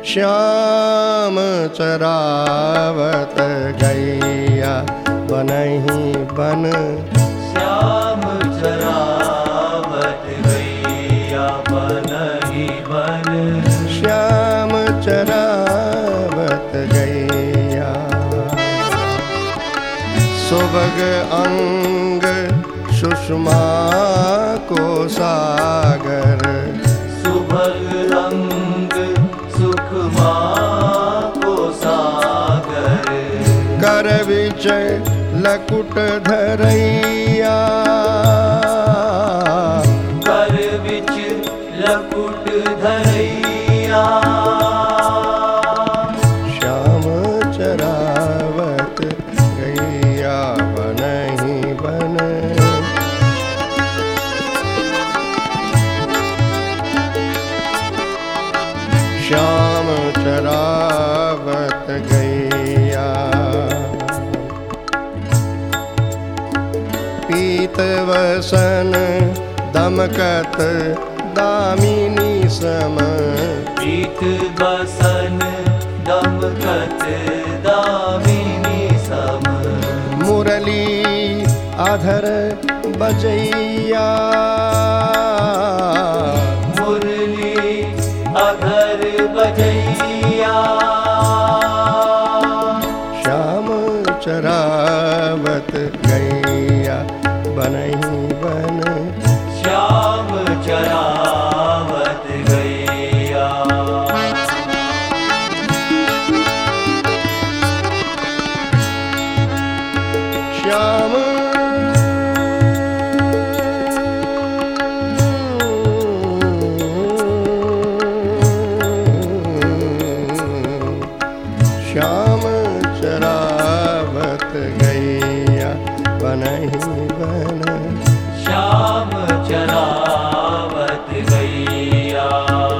श्याम चरावत गैया बनहि बन। श्याम चरावत गैया बनहि बन। श्याम चरावत गैया सुभग अंग सुषमा को सागर। सुभग अंग सुखमा को सागर। कर बिच लकुट धरैया। कर बिच लकुट धरैया। श्याम चरावत गैया बनहि बन। श्याम चरावत गैया पीत वसन दमकत दामिनी सम। पीत बसन दमकत दामिनी सम। मुरली अधर बजैया। मुरली अधर बजैया। श्याम चरावत गैया बनहि बन। श्याम चरावत गैया। श्याम श्याम चरावत गैया बनहि बन। श्याम चरावत गैया।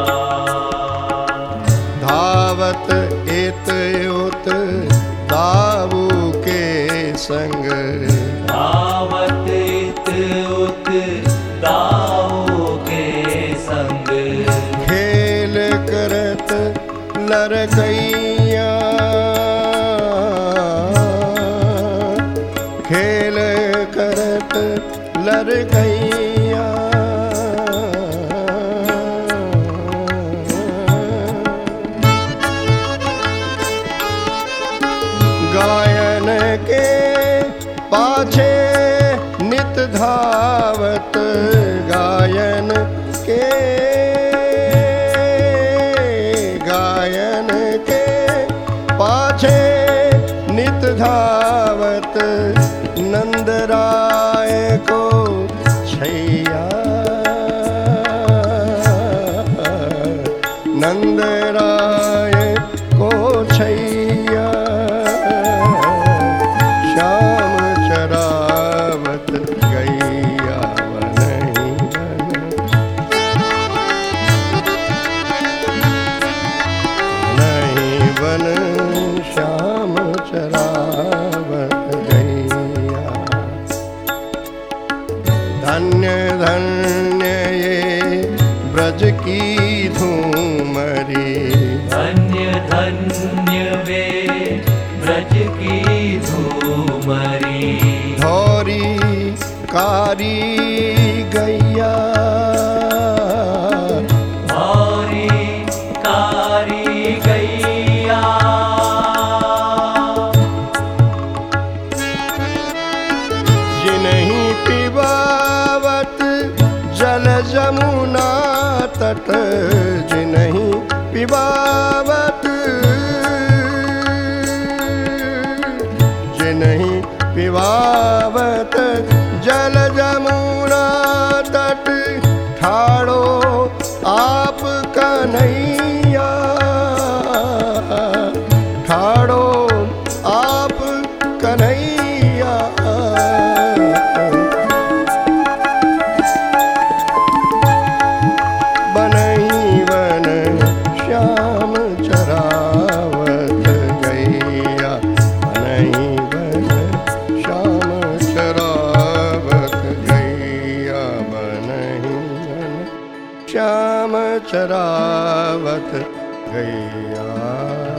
धावत इत उत दाऊ के संग। धावत इत उत दाऊ के संग। खेल करत लड़कैया। खेल करत लड़कैया। गायन के पाछे नित धावत। गायन के गायन के पाछे नित धावत। नंद राय को छैया। नंद राय को छैया। श्याम चरावत गैया बनहि बन। बनहि बन श्याम चरावत गैया। धन्य धन्य ये ब्रज की धूमरी। धन्य धन्य वे ब्रज की धूमरी। धौरी कारी गैया। धौरी कारी गैया। जिन्हि पिबावत जल जमुना तट। जिन्हि पिबावत जिन्हि पिबावत जल जमुना तट। ठाड़ो आप कन्हैया। ठाड़ो आप कन्हैया। बनहि बन श्याम चरावत गैया। बनहि बन श्याम चरावत गैया। बनहि बन श्याम चरावत गैया